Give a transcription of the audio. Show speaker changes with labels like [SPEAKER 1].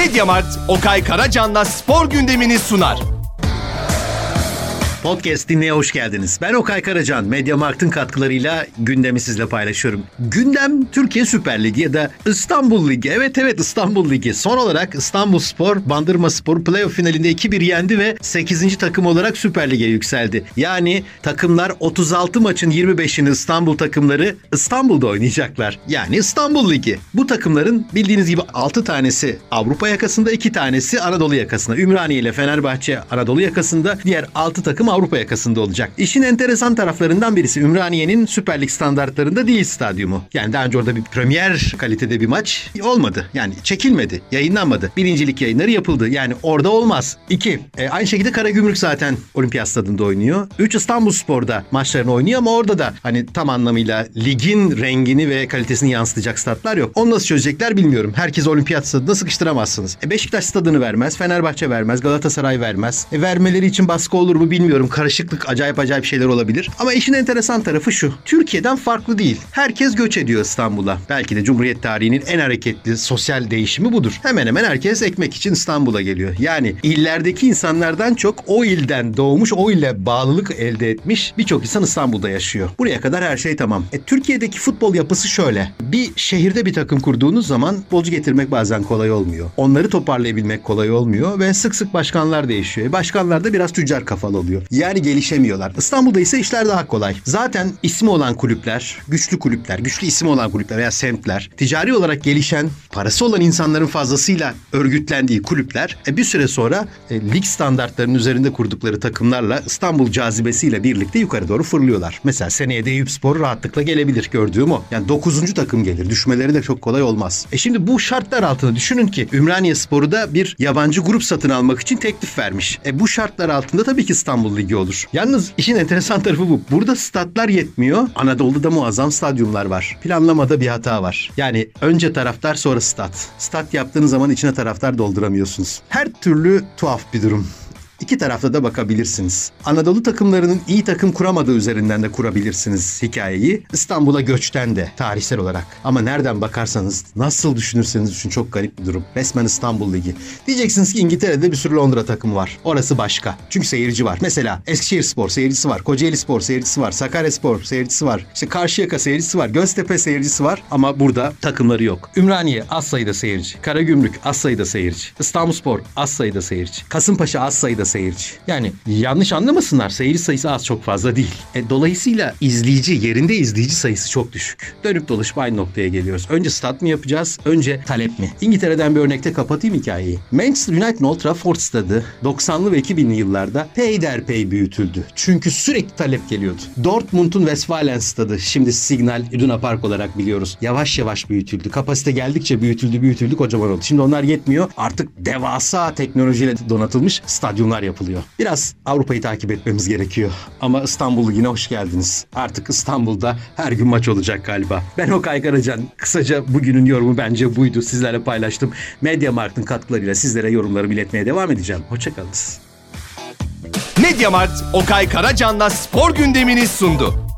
[SPEAKER 1] Mediamarkt, Okay Karacan'la spor gündemini sunar.
[SPEAKER 2] Podcast dinleye hoş geldiniz. Ben Okay Karacan. Mediamarkt'ın katkılarıyla gündemi sizle paylaşıyorum. Gündem Türkiye Süper Ligi ya da İstanbul Ligi. Evet İstanbul Ligi. Son olarak İstanbulspor, Bandırmaspor playoff finalinde 2-1 yendi ve 8. takım olarak Süper Lig'e yükseldi. Yani takımlar 36 maçın 25'ini İstanbul takımları İstanbul'da oynayacaklar. Yani İstanbul Ligi. Bu takımların bildiğiniz gibi 6 tanesi Avrupa yakasında, 2 tanesi Anadolu yakasında. Ümraniye ile Fenerbahçe Anadolu yakasında, diğer 6 takım Avrupa yakasında olacak. İşin enteresan taraflarından birisi Ümraniye'nin Süper Lig standartlarında değil stadyumu. Yani daha önce orada bir premier kalitede bir maç olmadı. Yani çekilmedi, yayınlanmadı. Birincilik yayınları yapıldı. Yani orada olmaz. 2. Aynı şekilde Karagümrük zaten Olimpiyat Stadı'nda oynuyor. 3. İstanbulspor'da maçlarını oynuyor ama orada da hani tam anlamıyla ligin rengini ve kalitesini yansıtacak statlar yok. Onu nasıl çözecekler bilmiyorum. Herkes Olimpiyat Stadı'na sıkıştıramazsınız. Beşiktaş Stadı'nı vermez, Fenerbahçe vermez, Galatasaray vermez. Vermeleri için baskı olur mu bilmiyorum. Karışıklık, acayip şeyler olabilir. Ama işin enteresan tarafı şu. Türkiye'den farklı değil. Herkes göç ediyor İstanbul'a. Belki de Cumhuriyet tarihinin en hareketli sosyal değişimi budur. Hemen hemen herkes ekmek için İstanbul'a geliyor. Yani illerdeki insanlardan çok o ilden doğmuş, o ile bağlılık elde etmiş birçok insan İstanbul'da yaşıyor. Buraya kadar her şey tamam. Türkiye'deki futbol yapısı şöyle. Bir şehirde bir takım kurduğunuz zaman futbolcu getirmek bazen kolay olmuyor. Onları toparlayabilmek kolay olmuyor ve sık sık başkanlar değişiyor. Başkanlar da biraz tüccar kafalı oluyor. Yani gelişemiyorlar. İstanbul'da ise işler daha kolay. Zaten ismi olan kulüpler, güçlü ismi olan kulüpler veya semtler, ticari olarak gelişen, parası olan insanların fazlasıyla örgütlendiği kulüpler bir süre sonra lig standartlarının üzerinde kurdukları takımlarla İstanbul cazibesiyle birlikte yukarı doğru fırlıyorlar. Mesela seneye de Eyüpspor rahatlıkla gelebilir, gördüğüm o. Yani 9. takım gelir. Düşmeleri de çok kolay olmaz. Şimdi bu şartlar altında düşünün ki Ümraniyespor'u da bir yabancı grup satın almak için teklif vermiş. Bu şartlar altında tabii ki İstanbul Ligi olur. Yalnız işin enteresan tarafı bu. Burada statlar yetmiyor. Anadolu'da muazzam stadyumlar var. Planlamada bir hata var. Yani önce taraftar sonra stat. Stat yaptığınız zaman içine taraftar dolduramıyorsunuz. Her türlü tuhaf bir durum. İki tarafta da bakabilirsiniz. Anadolu takımlarının iyi takım kuramadığı üzerinden de kurabilirsiniz hikayeyi. İstanbul'a göçten de tarihsel olarak. Ama nereden bakarsanız, nasıl düşünürseniz düşünün çok garip bir durum. Resmen İstanbul Ligi. Diyeceksiniz ki İngiltere'de bir sürü Londra takımı var. Orası başka. Çünkü seyirci var. Mesela Eskişehirspor seyircisi var. Kocaelispor seyircisi var. Sakaryaspor seyircisi var. İşte Karşıyaka seyircisi var. Göztepe seyircisi var. Ama burada takımları yok. Ümraniye az sayıda seyirci. Karagümrük az sayıda seyirci. İstanbulspor az sayıda seyirci. Kasımpaşa az sayıda seyirci. Yani yanlış anlamasınlar, seyirci sayısı az çok fazla değil. Dolayısıyla yerinde izleyici sayısı çok düşük. Dönüp dolaşıp aynı noktaya geliyoruz. Önce stat mı yapacağız? Önce talep mi? İngiltere'den bir örnekte kapatayım hikayeyi. Manchester United'ın Old Trafford stadı 90'lı ve 2000'li yıllarda peyderpey büyütüldü. Çünkü sürekli talep geliyordu. Dortmund'un Westfalen stadı, şimdi Signal Iduna Park olarak biliyoruz, yavaş yavaş büyütüldü. Kapasite geldikçe büyütüldü, kocaman oldu. Şimdi onlar yetmiyor. Artık devasa teknolojiyle donatılmış stadyumlar yapılıyor. Biraz Avrupa'yı takip etmemiz gerekiyor. Ama İstanbul Ligi'ne hoş geldiniz. Artık İstanbul'da her gün maç olacak galiba. Ben Okay Karacan. Kısaca bugünün yorumu bence buydu. Sizlerle paylaştım. Mediamarkt'ın katkılarıyla sizlere yorumlarımı iletmeye devam edeceğim. Hoşçakalınız.
[SPEAKER 1] Mediamarkt, Okay Karacan'la spor gündemini sundu.